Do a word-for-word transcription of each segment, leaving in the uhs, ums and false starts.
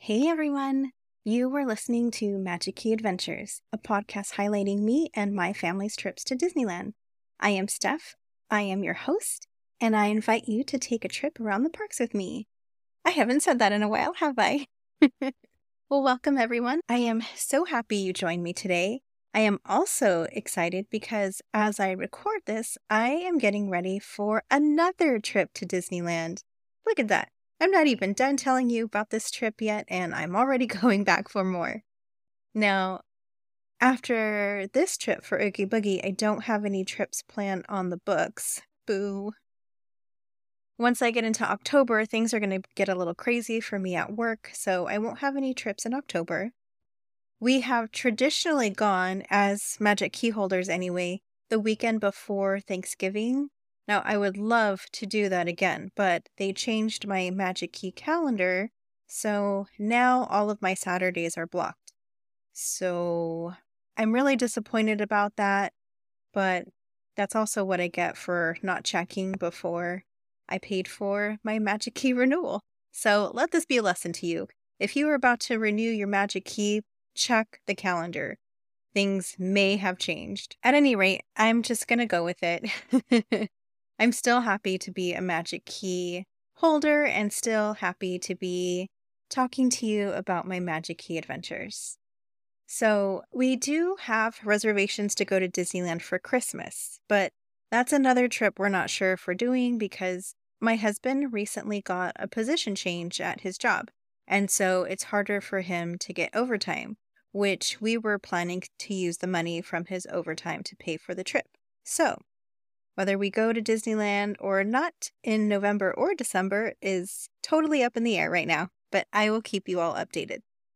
Hey everyone! You were listening to Magic Key Adventures, a podcast highlighting me and my family's trips to Disneyland. I am Steph, I am your host, and I invite you to take a trip around the parks with me. I haven't said that in a while, have I? Well, welcome everyone. I am so happy you joined me today. I am also excited because as I record this, I am getting ready for another trip to Disneyland. Look at that. I'm not even done telling you about this trip yet, and I'm already going back for more. Now, after this trip for Oogie Boogie, I don't have any trips planned on the books. Boo. Once I get into October, things are going to get a little crazy for me at work, so I won't have any trips in October. We have traditionally gone, as Magic Key holders anyway, the weekend before Thanksgiving. Now, I would love to do that again, but they changed my Magic Key calendar, so now all of my Saturdays are blocked. So I'm really disappointed about that, but that's also what I get for not checking before I paid for my Magic Key renewal. So let this be a lesson to you. If you are about to renew your Magic Key, check the calendar. Things may have changed. At any rate, I'm just going to go with it. I'm still happy to be a Magic Key holder and still happy to be talking to you about my Magic Key adventures. So we do have reservations to go to Disneyland for Christmas, but that's another trip we're not sure if we're doing because my husband recently got a position change at his job, and so it's harder for him to get overtime, which we were planning to use the money from his overtime to pay for the trip. So whether we go to Disneyland or not in November or December is totally up in the air right now, but I will keep you all updated.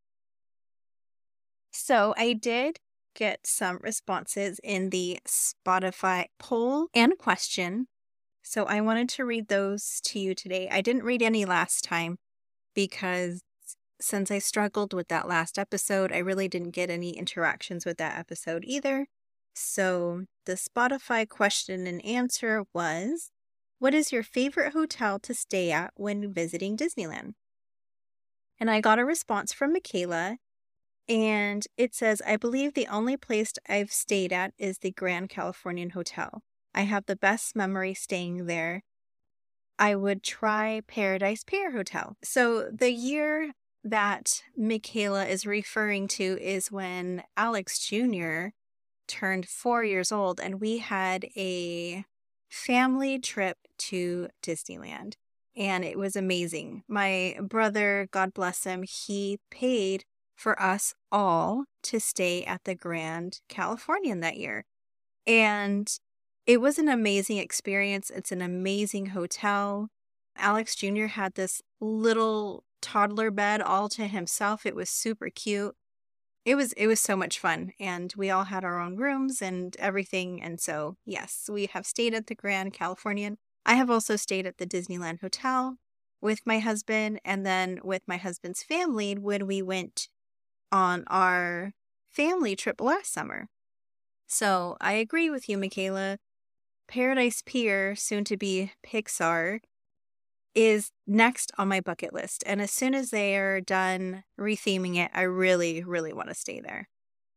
So I did get some responses in the Spotify poll and question, so I wanted to read those to you today. I didn't read any last time because since I struggled with that last episode, I really didn't get any interactions with that episode either. So the Spotify question and answer was, what is your favorite hotel to stay at when visiting Disneyland? And I got a response from Michaela, and it says, I believe the only place I've stayed at is the Grand Californian Hotel. I have the best memory staying there. I would try Paradise Pier Hotel. So the year that Michaela is referring to is when Alex Junior turned four years old, and we had a family trip to Disneyland, and it was amazing. My brother, God bless him, he paid for us all to stay at the Grand Californian that year, and it was an amazing experience. It's an amazing hotel. Alex Junior had this little toddler bed all to himself. It was super cute. It was it was so much fun, and we all had our own rooms and everything, and so, yes, we have stayed at the Grand Californian. I have also stayed at the Disneyland Hotel with my husband, and then with my husband's family when we went on our family trip last summer. So I agree with you, Michaela. Paradise Pier, soon to be Pixar, is next on my bucket list. And as soon as they are done retheming it, I really, really want to stay there.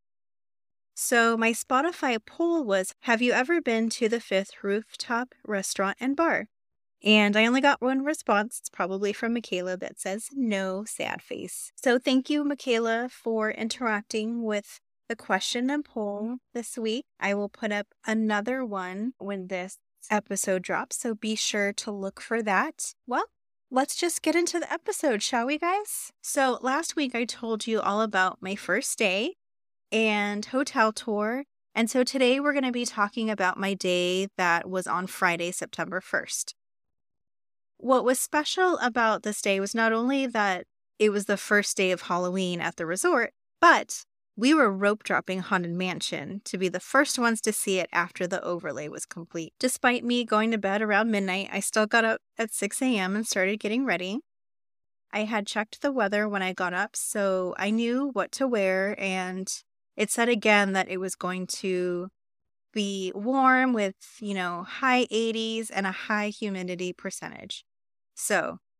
So my Spotify poll was, have you ever been to the Fifth Rooftop Restaurant and Bar? And I only got one response. It's probably from Michaela that says no, sad face. So thank you, Michaela, for interacting with the question and poll this week. I will put up another one when this episode drops, so be sure to look for that. Well, let's just get into the episode, shall we, guys? So last week I told you all about my first day and hotel tour, and so today we're going to be talking about my day that was on Friday, September first. What was special about this day was not only that it was the first day of Halloween at the resort, but we were rope dropping Haunted Mansion to be the first ones to see it after the overlay was complete. Despite me going to bed around midnight, I still got up at six a.m. and started getting ready. I had checked the weather when I got up, so I knew what to wear, and it said again that it was going to be warm with, you know, high eighties and a high humidity percentage. So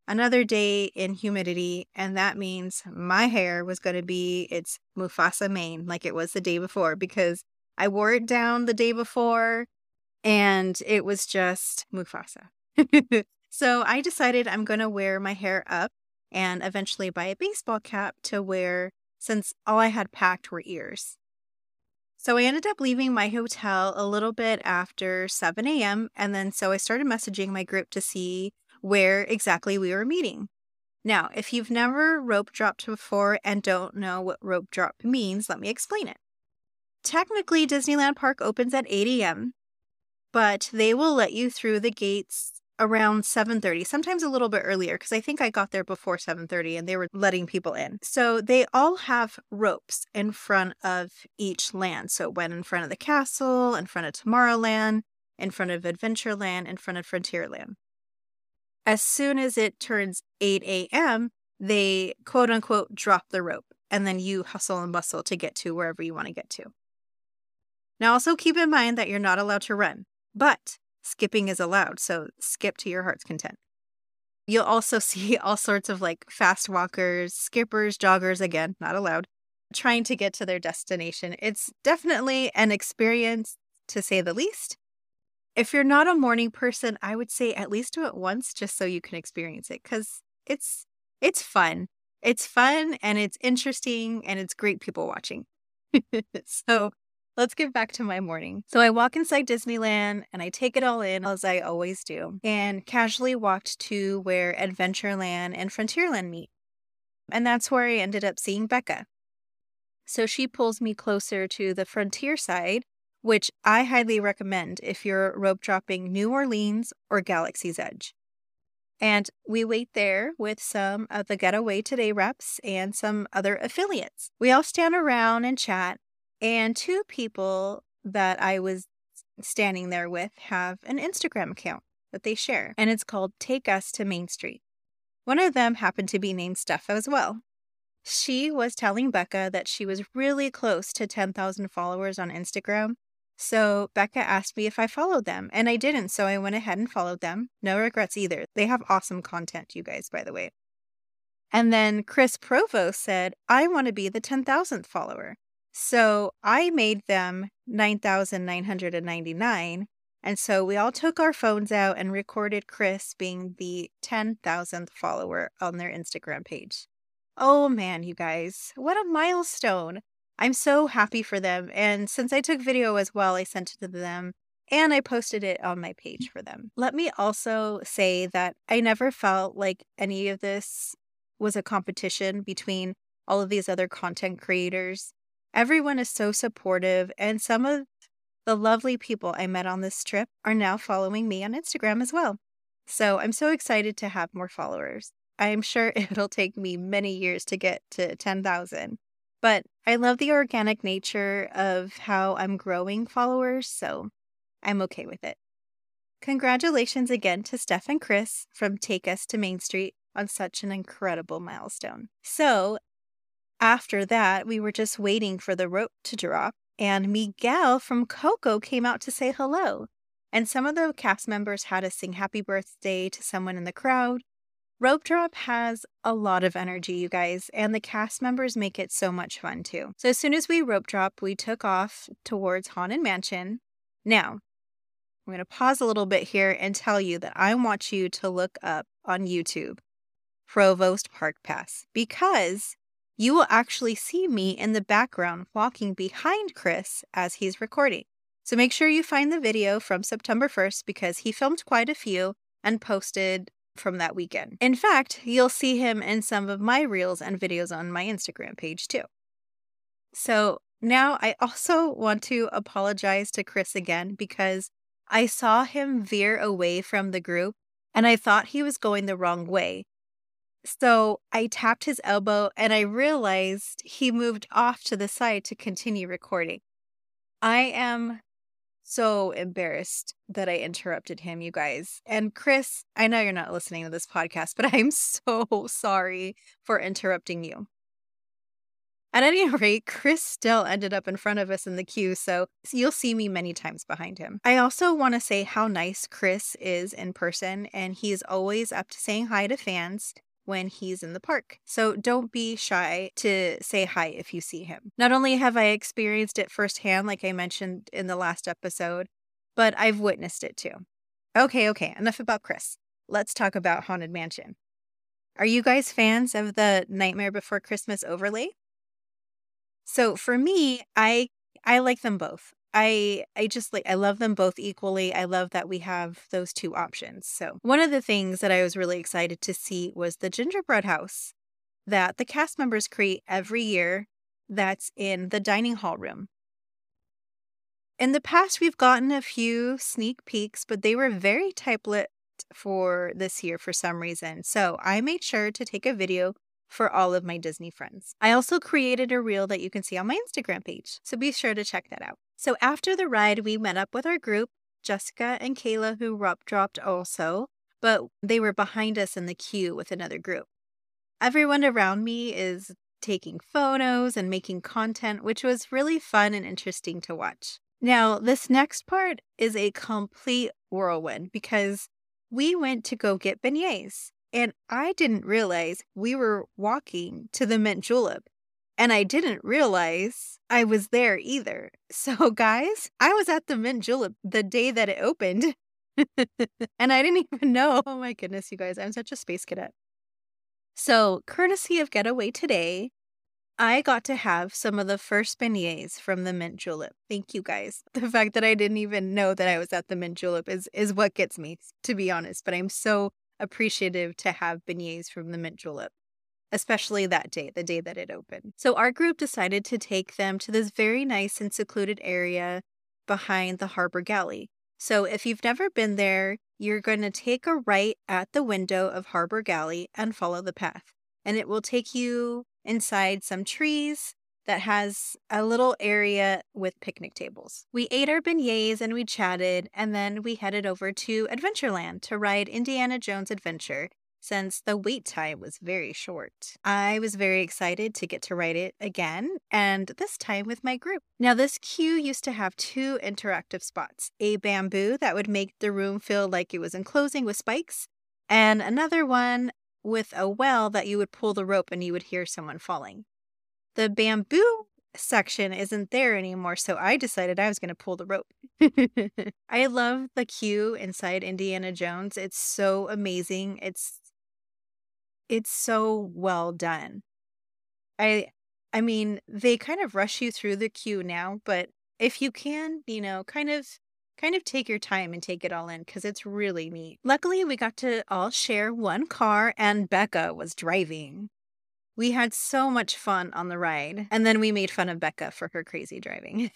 another day in humidity, and that means my hair was going to be its Mufasa mane like it was the day before, because I wore it down the day before and it was just Mufasa. So I decided I'm going to wear my hair up and eventually buy a baseball cap to wear, since all I had packed were ears. So I ended up leaving my hotel a little bit after seven a.m. And then so I started messaging my group to see where exactly we were meeting. Now, if you've never rope dropped before and don't know what rope drop means, let me explain it. Technically, Disneyland Park opens at eight a.m., but they will let you through the gates around seven thirty, sometimes a little bit earlier, because I think I got there before seven thirty and they were letting people in. So they all have ropes in front of each land. So one in front of the castle, in front of Tomorrowland, in front of Adventureland, in front of Frontierland. As soon as it turns eight a.m., they quote unquote drop the rope, and then you hustle and bustle to get to wherever you want to get to. Now also keep in mind that you're not allowed to run, but skipping is allowed, so skip to your heart's content. You'll also see all sorts of like fast walkers, skippers, joggers, again, not allowed, trying to get to their destination. It's definitely an experience, to say the least. If you're not a morning person, I would say at least do it once just so you can experience it, because it's it's fun. It's fun and it's interesting and it's great people watching. So let's get back to my morning. So I walk inside Disneyland and I take it all in, as I always do, and casually walked to where Adventureland and Frontierland meet. And that's where I ended up seeing Becca. So she pulls me closer to the Frontier side, which I highly recommend if you're rope dropping New Orleans or Galaxy's Edge. And we wait there with some of the Getaway Today reps and some other affiliates. We all stand around and chat, and two people that I was standing there with have an Instagram account that they share, and it's called Take Us to Main Street. One of them happened to be named Steph as well. She was telling Becca that she was really close to ten thousand followers on Instagram. So Becca asked me if I followed them, and I didn't, so I went ahead and followed them. No regrets either. They have awesome content, you guys, by the way. And then Chris Provost said, I want to be the ten thousandth follower. So I made them nine thousand nine hundred ninety-nine, and so we all took our phones out and recorded Chris being the ten thousandth follower on their Instagram page. Oh man, you guys, what a milestone. I'm so happy for them, and since I took video as well, I sent it to them, and I posted it on my page for them. Let me also say that I never felt like any of this was a competition between all of these other content creators. Everyone is so supportive, and some of the lovely people I met on this trip are now following me on Instagram as well. So I'm so excited to have more followers. I'm sure it'll take me many years to get to ten thousand. But I love the organic nature of how I'm growing followers, so I'm okay with it. Congratulations again to Steph and Chris from Take Us to Main Street on such an incredible milestone. So after that, we were just waiting for the rope to drop, and Miguel from Coco came out to say hello. And some of the cast members had us sing happy birthday to someone in the crowd. Rope drop has a lot of energy, you guys, and the cast members make it so much fun too. So as soon as we rope dropped, we took off towards Haunted Mansion. Now, I'm going to pause a little bit here and tell you that I want you to look up on YouTube Provost Park Pass, because you will actually see me in the background walking behind Chris as he's recording. So make sure you find the video from September first, because he filmed quite a few and posted from that weekend. In fact, you'll see him in some of my reels and videos on my Instagram page too. So now I also want to apologize to Chris again, because I saw him veer away from the group and I thought he was going the wrong way. So I tapped his elbow and I realized he moved off to the side to continue recording. I am so embarrassed that I interrupted him, you guys. And Chris, I know you're not listening to this podcast, but I'm so sorry for interrupting you. At any rate, Chris still ended up in front of us in the queue, so you'll see me many times behind him. I also want to say how nice Chris is in person, and he's always up to saying hi to fans when he's in the park. So don't be shy to say hi if you see him. Not only have I experienced it firsthand, like I mentioned in the last episode, but I've witnessed it too. Okay, okay, enough about Chris. Let's talk about Haunted Mansion. Are you guys fans of the Nightmare Before Christmas overlay? So for me, I I like them both. I I just like I love them both equally. I love that we have those two options. So one of the things that I was really excited to see was the gingerbread house that the cast members create every year that's in the dining hall room. In the past, we've gotten a few sneak peeks, but they were very type-lit for this year for some reason. So I made sure to take a video for all of my Disney friends. I also created a reel that you can see on my Instagram page, so be sure to check that out. So after the ride, we met up with our group, Jessica and Kayla, who rope dropped also, but they were behind us in the queue with another group. Everyone around me is taking photos and making content, which was really fun and interesting to watch. Now, this next part is a complete whirlwind because we went to go get beignets. And I didn't realize we were walking to the Mint Julep. And I didn't realize I was there either. So, guys, I was at the Mint Julep the day that it opened. And I didn't even know. Oh my goodness, you guys, I'm such a space cadet. So, courtesy of Getaway Today, I got to have some of the first beignets from the Mint Julep. Thank you, guys. The fact that I didn't even know that I was at the Mint Julep is, is what gets me, to be honest. But I'm so appreciative to have beignets from the Mint Julep, especially that day, the day that it opened. So our group decided to take them to this very nice and secluded area behind the Harbor Galley. So if you've never been there, you're going to take a right at the window of Harbor Galley and follow the path. And it will take you inside some trees that has a little area with picnic tables. We ate our beignets and we chatted, and then we headed over to Adventureland to ride Indiana Jones Adventure since the wait time was very short. I was very excited to get to ride it again, and this time with my group. Now, this queue used to have two interactive spots, a bamboo that would make the room feel like it was enclosing with spikes, and another one with a well that you would pull the rope and you would hear someone falling. The bamboo section isn't there anymore, so I decided I was going to pull the rope. I love the queue inside Indiana Jones. It's so amazing. It's it's so well done. I I mean, they kind of rush you through the queue now, but if you can, you know, kind of kind of take your time and take it all in because it's really neat. Luckily, we got to all share one car and Becca was driving. We had so much fun on the ride, and then we made fun of Becca for her crazy driving.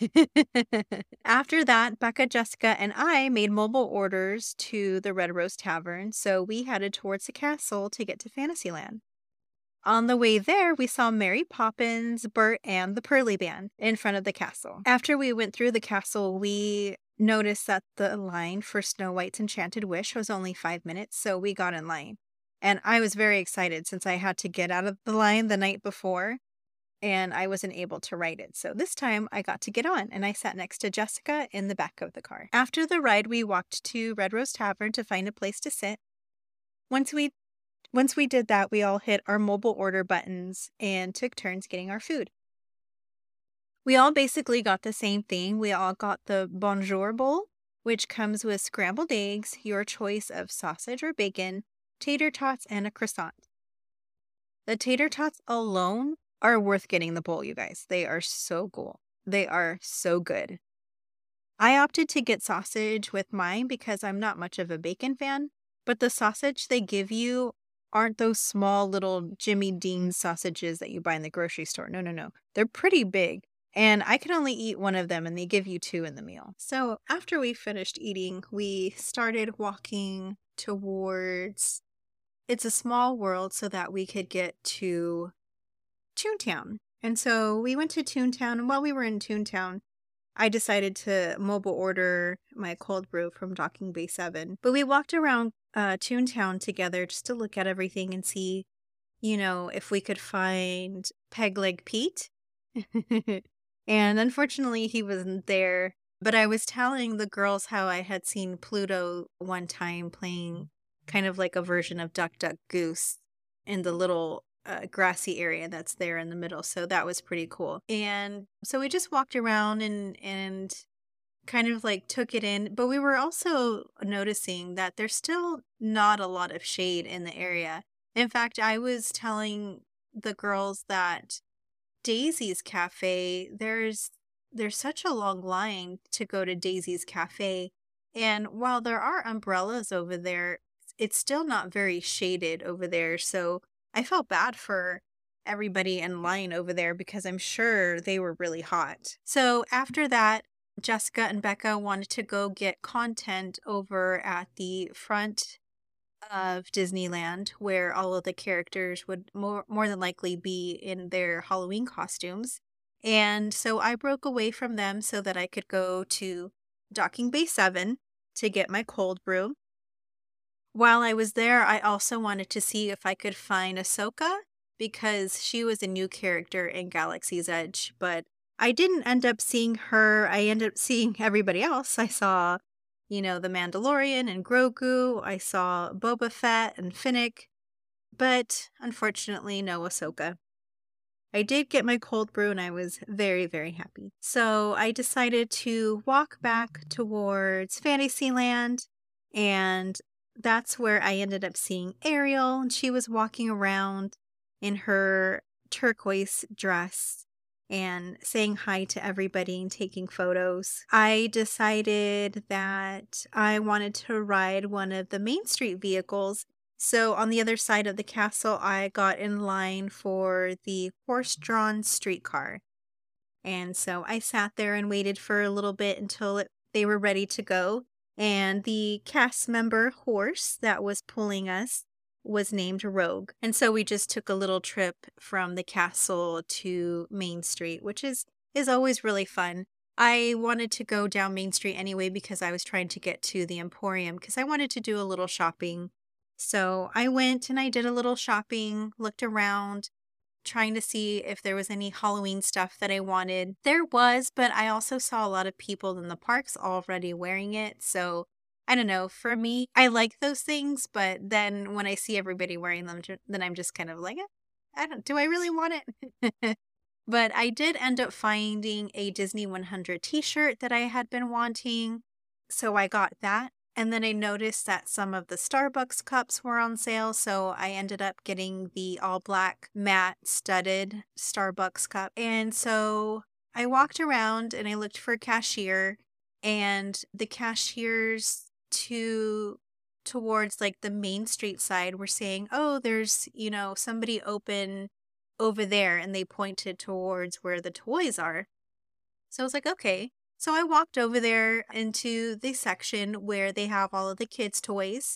After that, Becca, Jessica, and I made mobile orders to the Red Rose Tavern, so we headed towards the castle to get to Fantasyland. On the way there, we saw Mary Poppins, Bert, and the Pearly Band in front of the castle. After we went through the castle, we noticed that the line for Snow White's Enchanted Wish was only five minutes, so we got in line. And I was very excited since I had to get out of the line the night before and I wasn't able to ride it. So this time I got to get on and I sat next to Jessica in the back of the car. After the ride, we walked to Red Rose Tavern to find a place to sit. Once we once we did that, we all hit our mobile order buttons and took turns getting our food. We all basically got the same thing. We all got the Bonjour Bowl, which comes with scrambled eggs, your choice of sausage or bacon, tater tots, and a croissant. The tater tots alone are worth getting the bowl, you guys. They are so cool. They are so good. I opted to get sausage with mine because I'm not much of a bacon fan, but the sausage they give you aren't those small little Jimmy Dean sausages that you buy in the grocery store. No, no, no. They're pretty big, and I can only eat one of them, and they give you two in the meal. So after we finished eating, we started walking towards It's a Small World so that we could get to Toontown. And so we went to Toontown, and while we were in Toontown, I decided to mobile order my cold brew from Docking Bay seven. But we walked around uh, Toontown together just to look at everything and see, you know, if we could find Peg Leg Pete And unfortunately, he wasn't there. But I was telling the girls how I had seen Pluto one time playing kind of like a version of Duck, Duck, Goose in the little uh, grassy area that's there in the middle. So that was pretty cool. And so we just walked around and and kind of like took it in. But we were also noticing that there's still not a lot of shade in the area. In fact, I was telling the girls that Daisy's Cafe, there's there's such a long line to go to Daisy's Cafe. And while there are umbrellas over there, it's still not very shaded over there. So I felt bad for everybody in line over there because I'm sure they were really hot. So after that, Jessica and Becca wanted to go get content over at the front of Disneyland, where all of the characters would more more than likely be in their Halloween costumes. And so I broke away from them so that I could go to Docking Bay seven to get my cold brew. While I was there, I also wanted to see if I could find Ahsoka because she was a new character in Galaxy's Edge, but I didn't end up seeing her. I ended up seeing everybody else. I saw, you know, the Mandalorian and Grogu. I saw Boba Fett and Finnick, but unfortunately, no Ahsoka. I did get my cold brew and I was very, very happy. So I decided to walk back towards Fantasyland, and that's where I ended up seeing Ariel, and she was walking around in her turquoise dress and saying hi to everybody and taking photos. I decided that I wanted to ride one of the Main Street vehicles. So on the other side of the castle, I got in line for the horse-drawn streetcar. And so I sat there and waited for a little bit until it, they were ready to go. And the cast member horse that was pulling us was named Rogue. And so we just took a little trip from the castle to Main Street, which is, is always really fun. I wanted to go down Main Street anyway because I was trying to get to the Emporium because I wanted to do a little shopping. So I went and I did a little shopping, looked around, trying to see if there was any Halloween stuff that I wanted. There was, but I also saw a lot of people in the parks already wearing it. So I don't know. For me, I like those things, but then when I see everybody wearing them, then I'm just kind of like, eh, I don't, do I really want it? But I did end up finding a Disney one hundred t-shirt that I had been wanting. So I got that. And then I noticed that some of the Starbucks cups were on sale, so I ended up getting the all black matte studded Starbucks cup. And so I walked around and I looked for a cashier, and the cashiers to towards like the Main Street side were saying, "Oh, there's, you know, somebody open over there," and they pointed towards where the toys are. So I was like, "Okay." So I walked over there into the section where they have all of the kids' toys.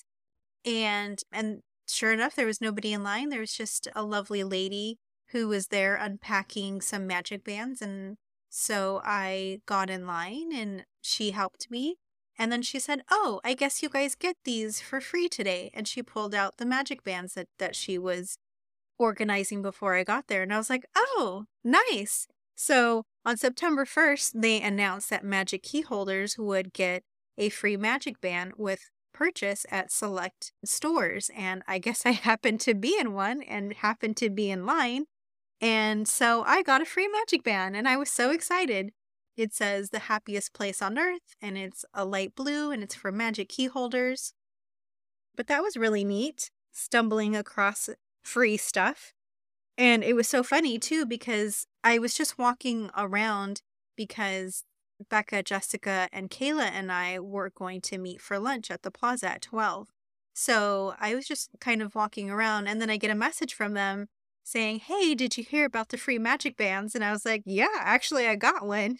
And and sure enough, there was nobody in line. There was just a lovely lady who was there unpacking some magic bands. And so I got in line and she helped me. And then she said, "Oh, I guess you guys get these for free today." And she pulled out the magic bands that, that she was organizing before I got there. And I was like, "Oh, nice." So on September first, they announced that Magic Key holders would get a free magic band with purchase at select stores. And I guess I happened to be in one and happened to be in line. And so I got a free magic band and I was so excited. It says the happiest place on earth, and it's a light blue, and it's for Magic Key holders. But that was really neat, stumbling across free stuff. And it was so funny too, because I was just walking around because Becca, Jessica, and Kayla and I were going to meet for lunch at the plaza at twelve. So I was just kind of walking around, and then I get a message from them saying, "Hey, did you hear about the free magic bands?" And I was like, "Yeah, actually I got one,"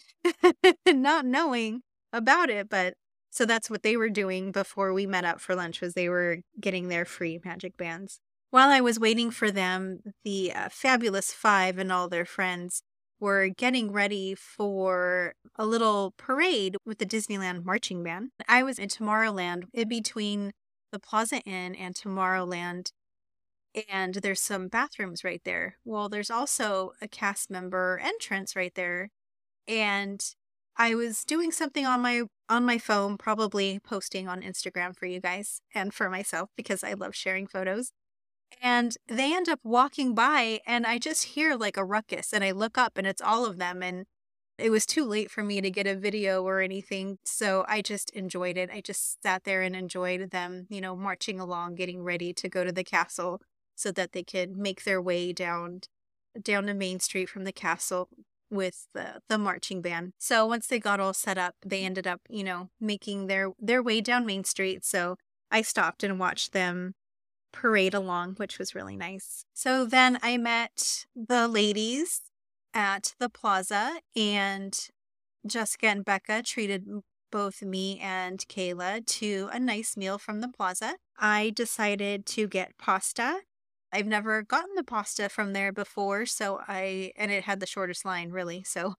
not knowing about it. But so that's what they were doing before we met up for lunch, was they were getting their free magic bands. While I was waiting for them, the uh, Fabulous Five and all their friends were getting ready for a little parade with the Disneyland Marching Band. I was in Tomorrowland, in between the Plaza Inn and Tomorrowland, and there's some bathrooms right there. Well, there's also a cast member entrance right there. And I was doing something on my on my phone, probably posting on Instagram for you guys and for myself because I love sharing photos. And they end up walking by and I just hear like a ruckus and I look up and it's all of them, and it was too late for me to get a video or anything. So I just enjoyed it. I just sat there and enjoyed them, you know, marching along, getting ready to go to the castle so that they could make their way down down to Main Street from the castle with the the marching band. So once they got all set up, they ended up, you know, making their their way down Main Street. So I stopped and watched them parade along, which was really nice. So then I met the ladies at the plaza, and Jessica and Becca treated m- both me and Kayla to a nice meal from the plaza. I decided to get pasta. I've never gotten the pasta from there before, so I and it had the shortest line really. So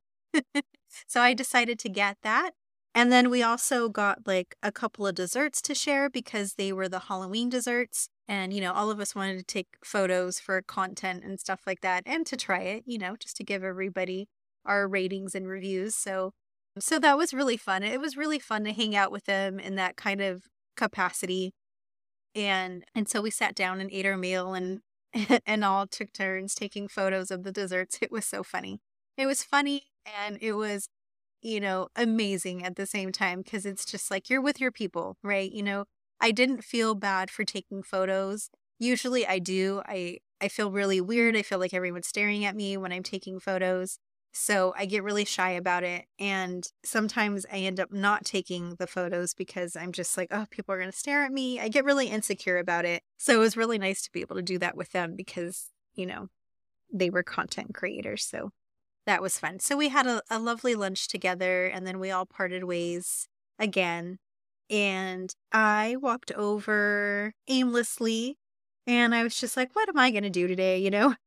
so I decided to get that. And then we also got like a couple of desserts to share because they were the Halloween desserts. And, you know, all of us wanted to take photos for content and stuff like that and to try it, you know, just to give everybody our ratings and reviews. So, so that was really fun. It was really fun to hang out with them in that kind of capacity. And, and so we sat down and ate our meal and, and all took turns taking photos of the desserts. It was so funny. It was funny and it was, you know, amazing at the same time because it's just like you're with your people, right? You know, I didn't feel bad for taking photos. Usually I do. I I feel really weird. I feel like everyone's staring at me when I'm taking photos. So I get really shy about it. And sometimes I end up not taking the photos because I'm just like, oh, people are going to stare at me. I get really insecure about it. So it was really nice to be able to do that with them because, you know, they were content creators. So that was fun. So we had a, a lovely lunch together and then we all parted ways again. And I walked over aimlessly and I was just like, what am I going to do today? You know?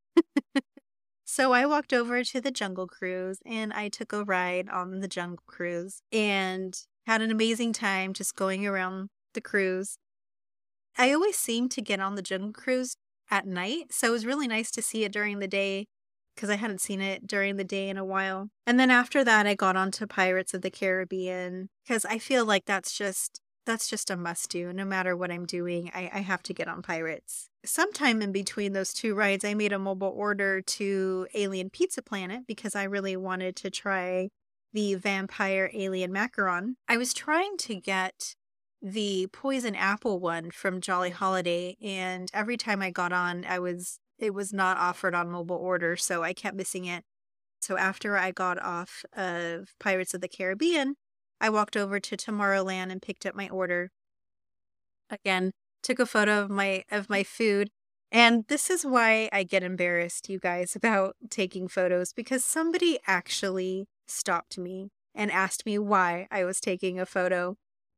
So I walked over to the Jungle Cruise and I took a ride on the Jungle Cruise and had an amazing time just going around the cruise. I always seem to get on the Jungle Cruise at night, so it was really nice to see it during the day because I hadn't seen it during the day in a while. And then after that, I got onto Pirates of the Caribbean because I feel like that's just that's just a must do. No matter what I'm doing, I, I have to get on Pirates. Sometime in between those two rides, I made a mobile order to Alien Pizza Planet because I really wanted to try the vampire alien macaron. I was trying to get the poison apple one from Jolly Holiday, and every time I got on, I was it was not offered on mobile order, so I kept missing it. So after I got off of Pirates of the Caribbean, I walked over to Tomorrowland and picked up my order. Again, took a photo of my of my food. And this is why I get embarrassed, you guys, about taking photos because somebody actually stopped me and asked me why I was taking a photo.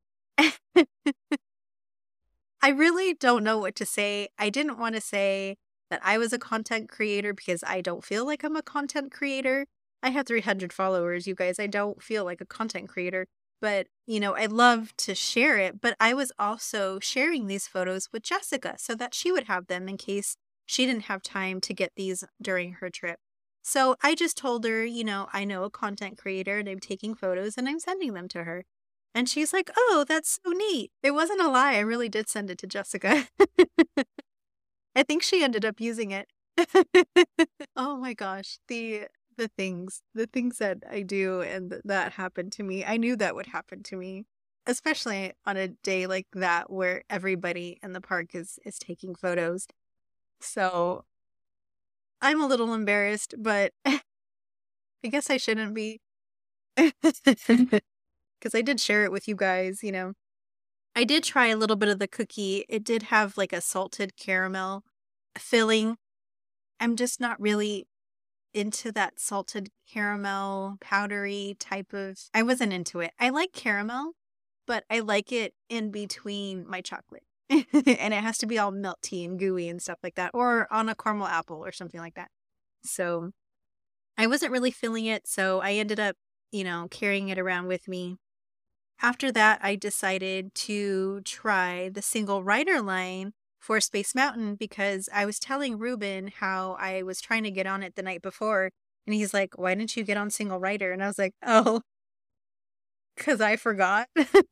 I really don't know what to say. I didn't want to say that I was a content creator because I don't feel like I'm a content creator. I have three hundred followers, you guys. I don't feel like a content creator, but you know, I love to share it. But I was also sharing these photos with Jessica so that she would have them in case she didn't have time to get these during her trip. So I just told her, you know, I know a content creator and I'm taking photos and I'm sending them to her. And she's like, oh, that's so neat. It wasn't a lie. I really did send it to Jessica. I think she ended up using it. Oh my gosh. The the things, the things that I do and th- that happened to me. I knew that would happen to me, especially on a day like that where everybody in the park is is taking photos. So I'm a little embarrassed, but I guess I shouldn't be. Because I did share it with you guys, you know. I did try a little bit of the cookie. It did have like a salted caramel filling. I'm just not really into that salted caramel powdery type of. I wasn't into it. I like caramel, but I like it in between my chocolate. And it has to be all melty and gooey and stuff like that, or on a caramel apple or something like that. So I wasn't really feeling it. So I ended up, you know, carrying it around with me. After that, I decided to try the single rider line for Space Mountain because I was telling Ruben how I was trying to get on it the night before. And he's like, why didn't you get on single rider? And I was like, oh, because I forgot.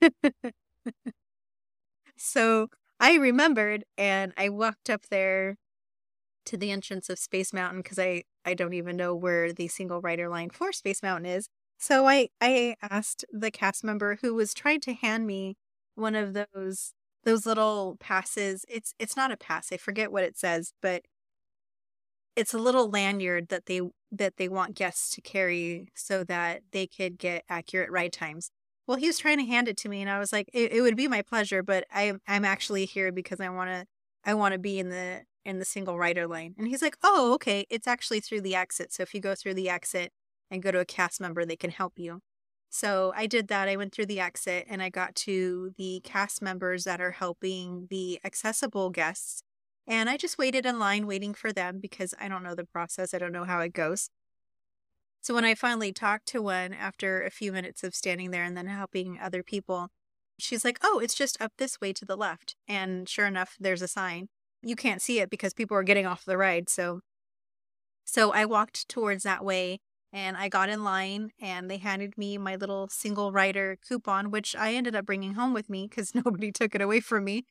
So I remembered and I walked up there to the entrance of Space Mountain because I, I don't even know where the single rider line for Space Mountain is. So I, I asked the cast member who was trying to hand me one of those those little passes. It's it's not a pass. I forget what it says, but it's a little lanyard that they that they want guests to carry so that they could get accurate ride times. Well, he was trying to hand it to me and I was like, it, it would be my pleasure, but I I'm actually here because I want to I want to be in the in the single rider lane. And he's like, "Oh, okay. It's actually through the exit. So if you go through the exit and go to a cast member, they can help you." So I did that. I went through the exit and I got to the cast members that are helping the accessible guests. And I just waited in line waiting for them because I don't know the process. I don't know how it goes. So when I finally talked to one after a few minutes of standing there and then helping other people, she's like, "Oh, it's just up this way to the left." And sure enough, there's a sign. You can't see it because people are getting off the ride. So so I walked towards that way and I got in line and they handed me my little single rider coupon, which I ended up bringing home with me because nobody took it away from me.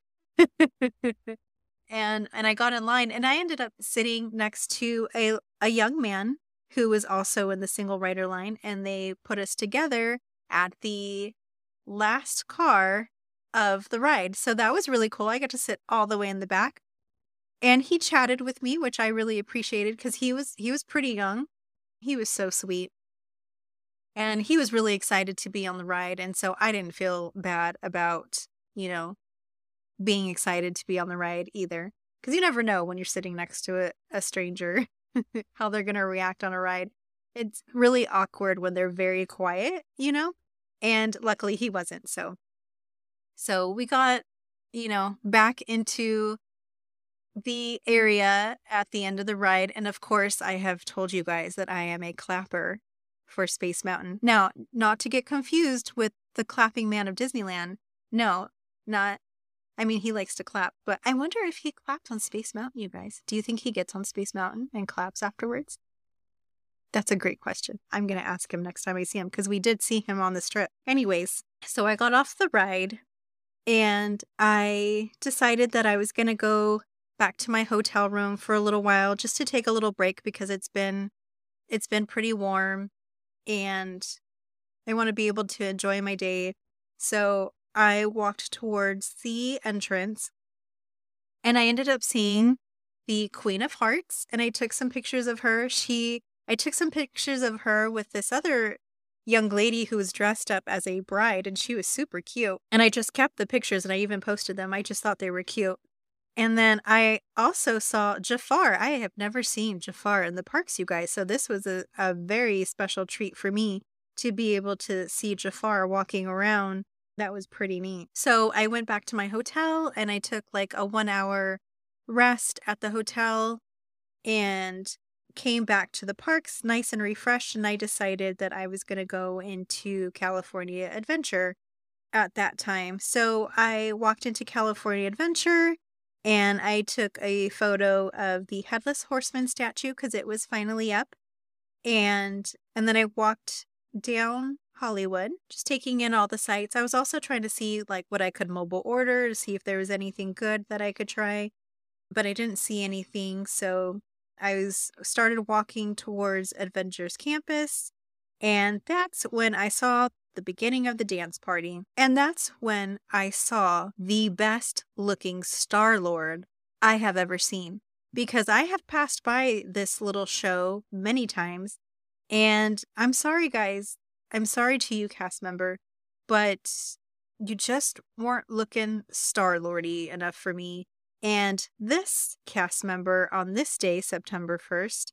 and and I got in line and I ended up sitting next to a, a young man who was also in the single rider line, and they put us together at the last car of the ride. So that was really cool. I got to sit all the way in the back. And he chatted with me, which I really appreciated because he was he was pretty young. He was so sweet. And he was really excited to be on the ride. And so I didn't feel bad about, you know, being excited to be on the ride either. Because you never know when you're sitting next to a, a stranger how they're going to react on a ride. It's really awkward when they're very quiet, you know? And luckily he wasn't. So, so we got, you know, back into the area at the end of the ride. And of course, I have told you guys that I am a clapper for Space Mountain. Now, not to get confused with the clapping man of Disneyland. No, not. I mean, he likes to clap, but I wonder if he clapped on Space Mountain, you guys. Do you think he gets on Space Mountain and claps afterwards? That's a great question. I'm going to ask him next time I see him because we did see him on the strip. Anyways, so I got off the ride and I decided that I was going to go back to my hotel room for a little while just to take a little break because it's been it's been pretty warm and I want to be able to enjoy my day. So I walked towards the entrance and I ended up seeing the Queen of Hearts and I took some pictures of her. She I took some pictures of her with this other young lady who was dressed up as a bride and she was super cute. And I just kept the pictures and I even posted them. I just thought they were cute. And then I also saw Jafar. I have never seen Jafar in the parks, you guys. So this was a, a very special treat for me to be able to see Jafar walking around. That was pretty neat. So I went back to my hotel and I took like a one hour rest at the hotel and came back to the parks nice and refreshed. And I decided that I was going to go into California Adventure at that time. So I walked into California Adventure and I took a photo of the Headless Horseman statue because it was finally up. And and then I walked down Hollywood, just taking in all the sights. I was also trying to see like what I could mobile order to see if there was anything good that I could try. But I didn't see anything. So I was started walking towards Avengers Campus. And that's when I saw the beginning of the dance party. And that's when I saw the best looking Star-Lord I have ever seen. Because I have passed by this little show many times. And I'm sorry, guys. I'm sorry to you, cast member. But you just weren't looking Star-Lordy enough for me. And this cast member on this day, September first,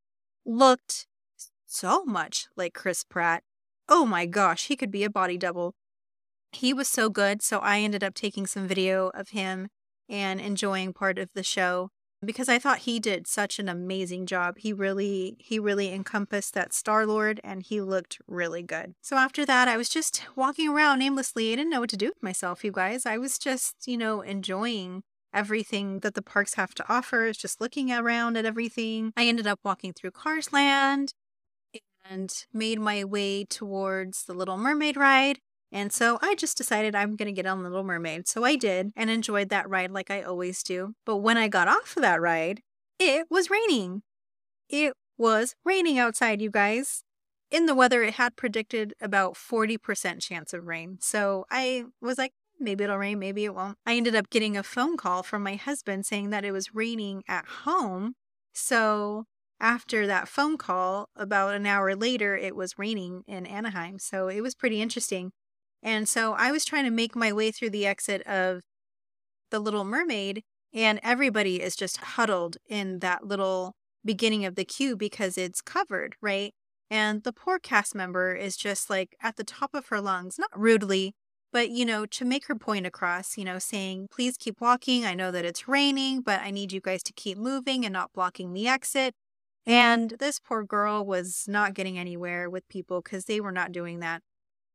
looked so much like Chris Pratt. Oh my gosh, he could be a body double. He was so good, so I ended up taking some video of him and enjoying part of the show because I thought he did such an amazing job. He really, he really encompassed that Star-Lord and he looked really good. So after that, I was just walking around aimlessly. I didn't know what to do with myself, you guys. I was just, you know, enjoying everything that the parks have to offer, is just looking around at everything. I ended up walking through Cars Land and made my way towards the Little Mermaid ride. And so I just decided I'm going to get on Little Mermaid. So I did and enjoyed that ride like I always do. But when I got off of that ride, it was raining. It was raining outside, you guys. In the weather, it had predicted about forty percent chance of rain. So I was like, maybe it'll rain, maybe it won't. I ended up getting a phone call from my husband saying that it was raining at home. So after that phone call, about an hour later, it was raining in Anaheim. So it was pretty interesting. And so I was trying to make my way through the exit of the Little Mermaid, and everybody is just huddled in that little beginning of the queue because it's covered, right? And the poor cast member is just like at the top of her lungs, not rudely, but, you know, to make her point across, you know, saying, please keep walking. I know that it's raining, but I need you guys to keep moving and not blocking the exit. And this poor girl was not getting anywhere with people because they were not doing that.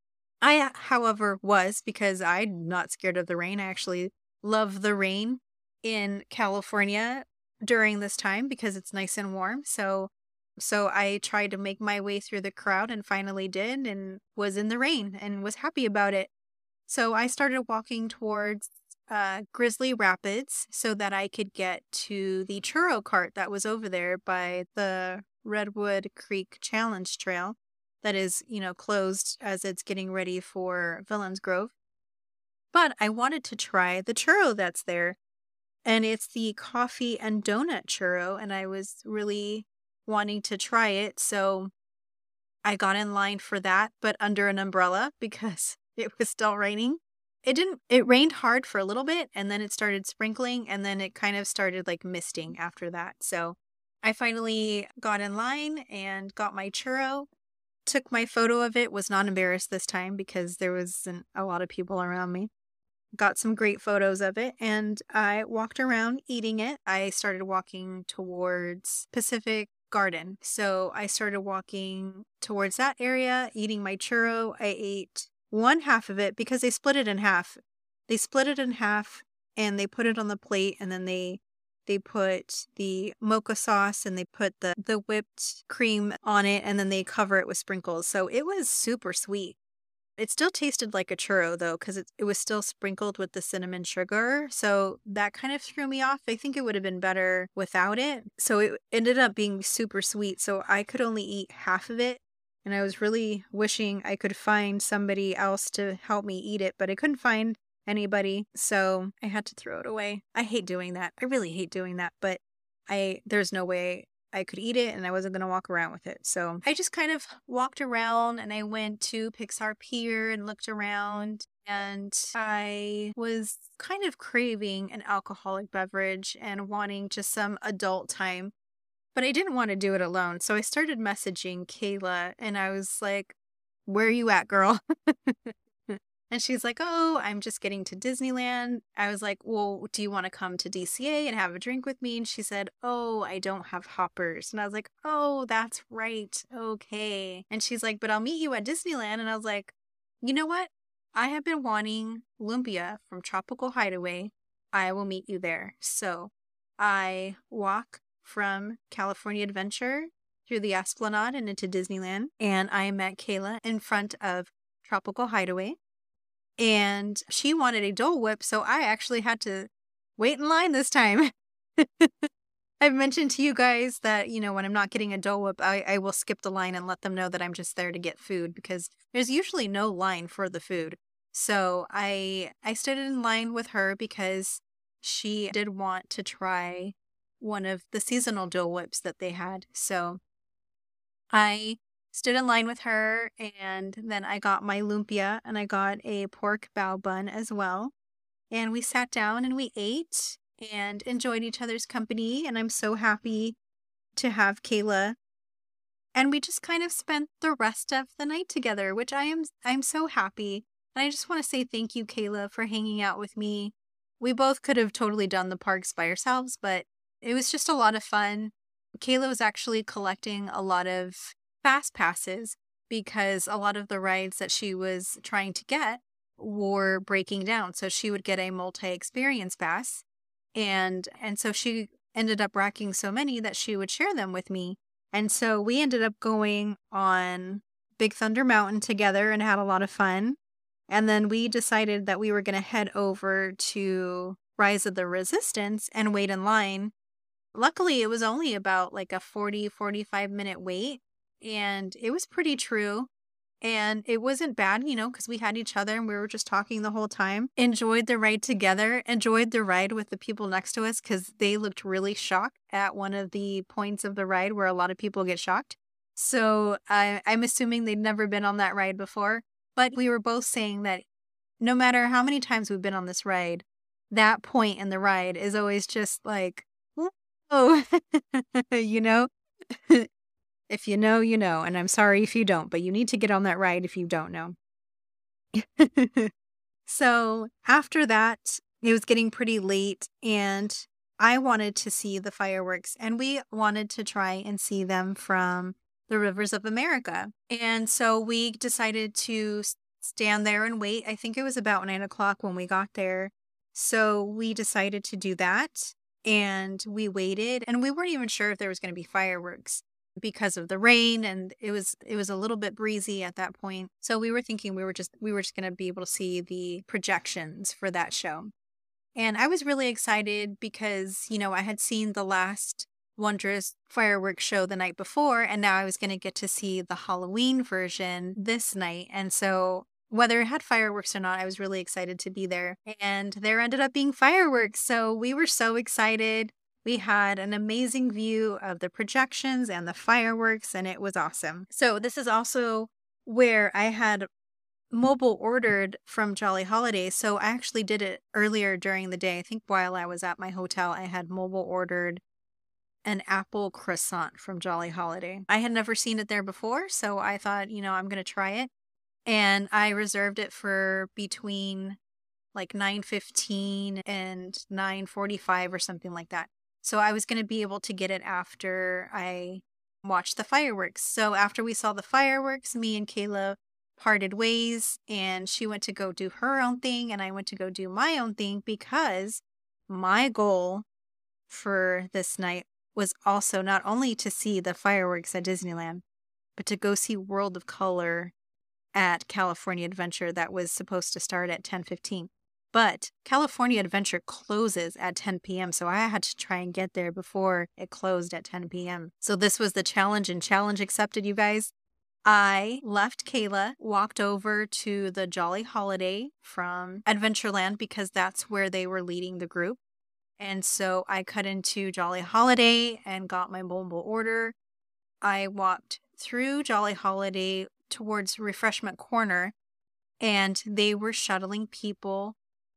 I, however, was, because I'm not scared of the rain. I actually love the rain in California during this time because it's nice and warm. So, so I tried to make my way through the crowd and finally did, and was in the rain and was happy about it. So I started walking towards uh, Grizzly Rapids so that I could get to the churro cart that was over there by the Redwood Creek Challenge Trail. That is, you know, closed as it's getting ready for Villains Grove. But I wanted to try the churro that's there. And it's the coffee and donut churro. And I was really wanting to try it. So I got in line for that, but under an umbrella because it was still raining. It didn't, it rained hard for a little bit and then it started sprinkling and then it kind of started like misting after that. So I finally got in line and got my churro. Took my photo of it, was not embarrassed this time because there wasn't a lot of people around me. Got some great photos of it and I walked around eating it. I started walking towards Pacific Garden. So I started walking towards that area, eating my churro. I ate one half of it because they split it in half. They split it in half and they put it on the plate and then they They put the mocha sauce and they put the, the whipped cream on it and then they cover it with sprinkles. So it was super sweet. It still tasted like a churro though because it, it was still sprinkled with the cinnamon sugar. So that kind of threw me off. I think it would have been better without it. So it ended up being super sweet. So I could only eat half of it. And I was really wishing I could find somebody else to help me eat it, but I couldn't find anybody, so I had to throw it away. I hate doing that. I really hate doing that, but I there's no way I could eat it and I wasn't going to walk around with it. So I just kind of walked around and I went to Pixar Pier and looked around and I was kind of craving an alcoholic beverage and wanting just some adult time, but I didn't want to do it alone. So I started messaging Kayla and I was like, where are you at, girl? And she's like, oh, I'm just getting to Disneyland. I was like, well, do you want to come to D C A and have a drink with me? And she said, oh, I don't have hoppers. And I was like, oh, that's right. Okay. And she's like, but I'll meet you at Disneyland. And I was like, you know what? I have been wanting lumpia from Tropical Hideaway. I will meet you there. So I walk from California Adventure through the Esplanade and into Disneyland. And I met Kayla in front of Tropical Hideaway. And she wanted a Dole Whip, so I actually had to wait in line this time. I've mentioned to you guys that, you know, when I'm not getting a Dole Whip, I, I will skip the line and let them know that I'm just there to get food because there's usually no line for the food. So I I stood in line with her because she did want to try one of the seasonal Dole Whips that they had. So I stood in line with her and then I got my lumpia and I got a pork bao bun as well. And we sat down and we ate and enjoyed each other's company. And I'm so happy to have Kayla. And we just kind of spent the rest of the night together, which I am I'm so happy. And I just want to say thank you, Kayla, for hanging out with me. We both could have totally done the parks by ourselves, but it was just a lot of fun. Kayla was actually collecting a lot of fast passes because a lot of the rides that she was trying to get were breaking down. So she would get a multi-experience pass And and so she ended up racking so many that she would share them with me. And so we ended up going on Big Thunder Mountain together and had a lot of fun. And then we decided that we were going to head over to Rise of the Resistance and wait in line. Luckily, it was only about like a forty, forty-five minute wait. And it was pretty true. And it wasn't bad, you know, because we had each other and we were just talking the whole time. Enjoyed the ride together. Enjoyed the ride with the people next to us because they looked really shocked at one of the points of the ride where a lot of people get shocked. So I, I'm assuming they'd never been on that ride before. But we were both saying that no matter how many times we've been on this ride, that point in the ride is always just like, oh, you know? If you know, you know, and I'm sorry if you don't, but you need to get on that ride if you don't know. So after that, it was getting pretty late and I wanted to see the fireworks and we wanted to try and see them from the Rivers of America. And so we decided to stand there and wait. I think it was about nine o'clock when we got there. So we decided to do that and we waited and we weren't even sure if there was going to be fireworks because of the rain, and it was it was a little bit breezy at that point. So we were thinking we were just we were just going to be able to see the projections for that show. And I was really excited because, you know, I had seen the last Wondrous fireworks show the night before, and now I was going to get to see the Halloween version this night. And so whether it had fireworks or not, I was really excited to be there. And there ended up being fireworks. So we were so excited. We had an amazing view of the projections and the fireworks, and it was awesome. So this is also where I had mobile ordered from Jolly Holiday. So I actually did it earlier during the day. I think while I was at my hotel, I had mobile ordered an apple croissant from Jolly Holiday. I had never seen it there before, so I thought, you know, I'm going to try it. And I reserved it for between like nine fifteen and nine forty-five or something like that. So I was going to be able to get it after I watched the fireworks. So after we saw the fireworks, me and Kayla parted ways and she went to go do her own thing and I went to go do my own thing because my goal for this night was also not only to see the fireworks at Disneyland, but to go see World of Color at California Adventure that was supposed to start at ten fifteen. But California Adventure closes at ten p.m., so I had to try and get there before it closed at ten p.m. So this was the challenge, and challenge accepted, you guys. I left Kayla, walked over to the Jolly Holiday from Adventureland because that's where they were leading the group. And so I cut into Jolly Holiday and got my mobile order. I walked through Jolly Holiday towards Refreshment Corner, and they were shuttling people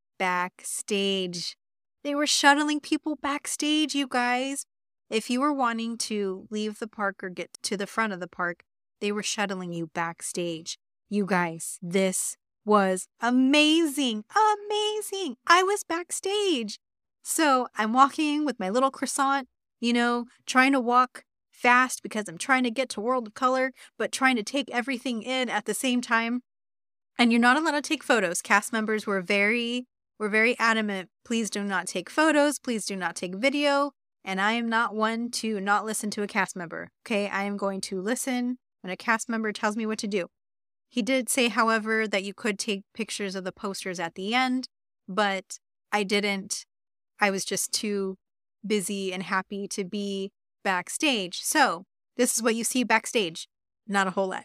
backstage. They were shuttling people backstage, you guys. If you were wanting to leave the park or get to the front of the park, they were shuttling you backstage. You guys, this was amazing. Amazing. I was backstage. So I'm walking with my little croissant, you know, trying to walk fast because I'm trying to get to World of Color, but trying to take everything in at the same time. And you're not allowed to take photos. Cast members were very, were very adamant. Please do not take photos. Please do not take video. And I am not one to not listen to a cast member. Okay, I am going to listen when a cast member tells me what to do. He did say, however, that you could take pictures of the posters at the end, but I didn't. I was just too busy and happy to be backstage. So this is what you see backstage. Not a whole lot.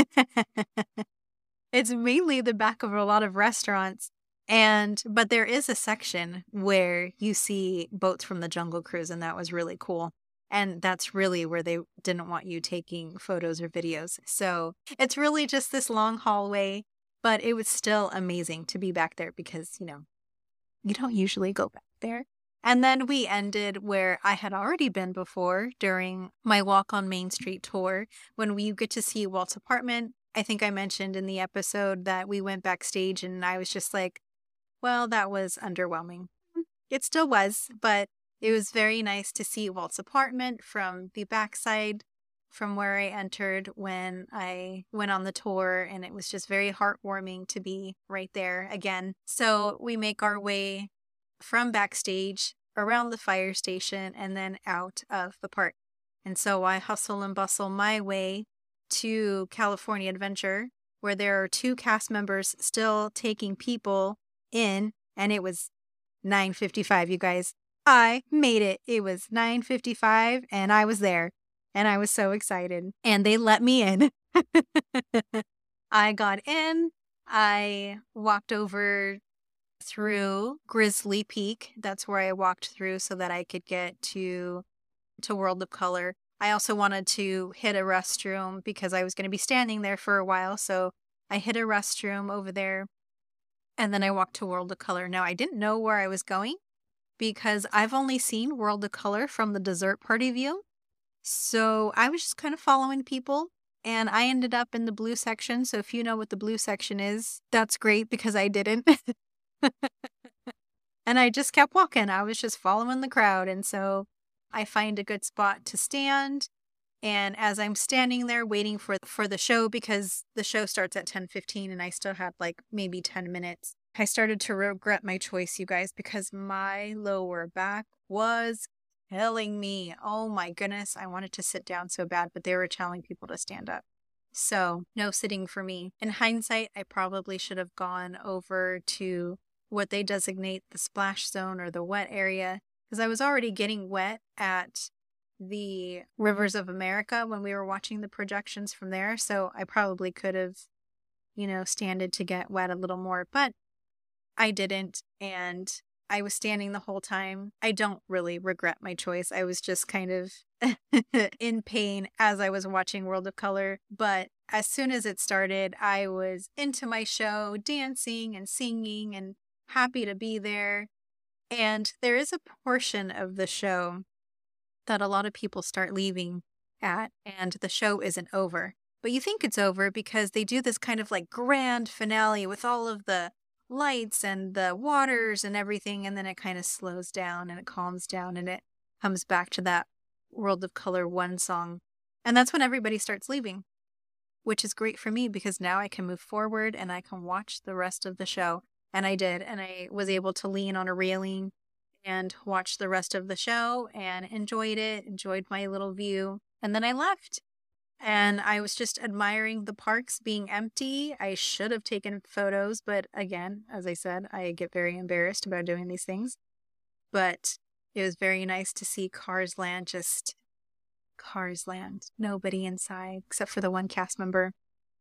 It's mainly the back of a lot of restaurants. And but there is a section where you see boats from the Jungle Cruise, and that was really cool. And that's really where they didn't want you taking photos or videos. So it's really just this long hallway, but it was still amazing to be back there because, you know, you don't usually go back there. And then we ended where I had already been before during my Walk on Main Street tour when we get to see Walt's apartment. I think I mentioned in the episode that we went backstage and I was just like, well, that was underwhelming. It still was, but it was very nice to see Walt's apartment from the backside from where I entered when I went on the tour, and it was just very heartwarming to be right there again. So we make our way from backstage around the fire station, and then out of the park. And so I hustle and bustle my way to California Adventure, where there are two cast members still taking people in, and it was nine fifty-five, you guys. I made it. It was nine fifty-five, and I was there, and I was so excited, and they let me in. I got in. I walked over through Grizzly Peak. That's where I walked through so that I could get to to World of Color. I also wanted to hit a restroom because I was going to be standing there for a while. So I hit a restroom over there, and then I walked to World of Color. Now, I didn't know where I was going because I've only seen World of Color from the dessert party view. So I was just kind of following people, and I ended up in the blue section. So if you know what the blue section is, that's great because I didn't. And I just kept walking. I was just following the crowd. And so I find a good spot to stand. And as I'm standing there waiting for for the show, because the show starts at ten fifteen and I still had like maybe ten minutes, I started to regret my choice, you guys, because my lower back was killing me. Oh my goodness. I wanted to sit down so bad, but they were telling people to stand up. So no sitting for me. In hindsight, I probably should have gone over to what they designate the splash zone or the wet area, because I was already getting wet at the Rivers of America when we were watching the projections from there. So I probably could have, you know, standed to get wet a little more, but I didn't. And I was standing the whole time. I don't really regret my choice. I was just kind of in pain as I was watching World of Color. But as soon as it started, I was into my show, dancing and singing and happy to be there. And there is a portion of the show that a lot of people start leaving at, and the show isn't over. But you think it's over because they do this kind of like grand finale with all of the lights and the waters and everything, and then it kind of slows down and it calms down and it comes back to that World of Color one song. And that's when everybody starts leaving, which is great for me because now I can move forward and I can watch the rest of the show. And I did, and I was able to lean on a railing and watch the rest of the show and enjoyed it, enjoyed my little view. And then I left. And I was just admiring the parks being empty. I should have taken photos, but again, as I said, I get very embarrassed about doing these things. But it was very nice to see Cars Land, just Cars Land. Nobody inside except for the one cast member.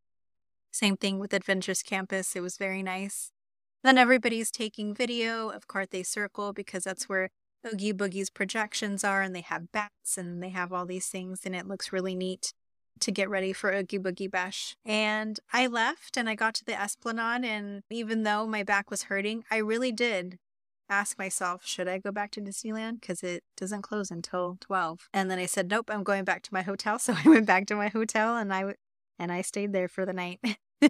Same thing with Adventures Campus. It was very nice. Then everybody's taking video of Carthay Circle because that's where Oogie Boogie's projections are, and they have bats and they have all these things, and it looks really neat to get ready for Oogie Boogie Bash. And I left and I got to the Esplanade, and even though my back was hurting, I really did ask myself, should I go back to Disneyland? Because it doesn't close until twelve. And then I said, nope, I'm going back to my hotel. So I went back to my hotel and I, and I stayed there for the night.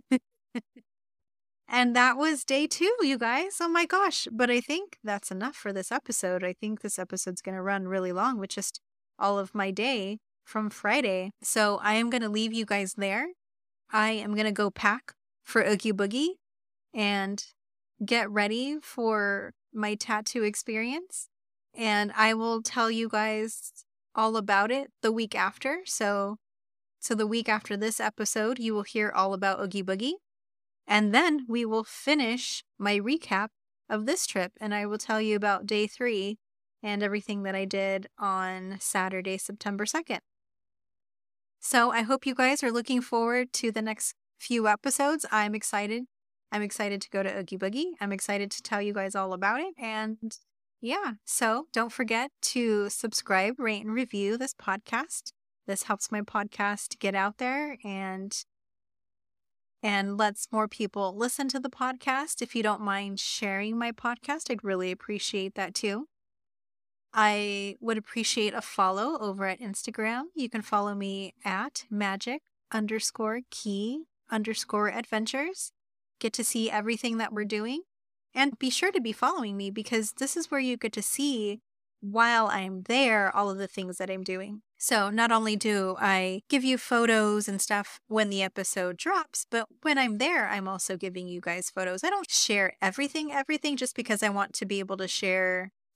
And that was day two, you guys. Oh my gosh. But I think that's enough for this episode. I think this episode's going to run really long with just all of my day from Friday. So I am going to leave you guys there. I am going to go pack for Oogie Boogie and get ready for my tattoo experience. And I will tell you guys all about it the week after. So, so the week after this episode, you will hear all about Oogie Boogie. And then we will finish my recap of this trip, and I will tell you about day three and everything that I did on Saturday, September second. So I hope you guys are looking forward to the next few episodes. I'm excited. I'm excited to go to Oogie Boogie. I'm excited to tell you guys all about it. And yeah, so don't forget to subscribe, rate, and review this podcast. This helps my podcast get out there and and lets more people listen to the podcast. If you don't mind sharing my podcast, I'd really appreciate that too. I would appreciate a follow over at Instagram. You can follow me at magic underscore key underscore adventures. Get to see everything that we're doing. And be sure to be following me because this is where you get to see while I'm there all of the things that I'm doing. So not only do I give you photos and stuff when the episode drops, but when I'm there, I'm also giving you guys photos. I don't share everything, everything just because I want to be able to share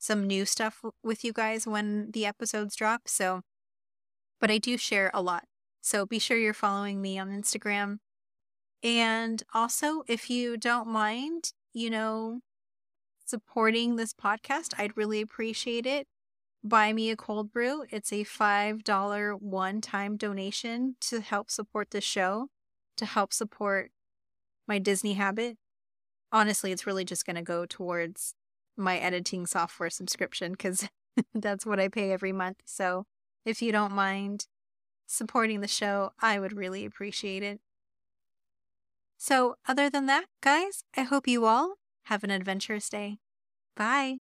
some new stuff w- with you guys when the episodes drop. So, but I do share a lot. So be sure you're following me on Instagram. And also, if you don't mind, you know, supporting this podcast, I'd really appreciate it. Buy me a cold brew. It's a five dollars one-time donation to help support the show, to help support my Disney habit. Honestly, it's really just going to go towards my editing software subscription because that's what I pay every month. So if you don't mind supporting the show, I would really appreciate it. So other than that, guys, I hope you all have an adventurous day. Bye.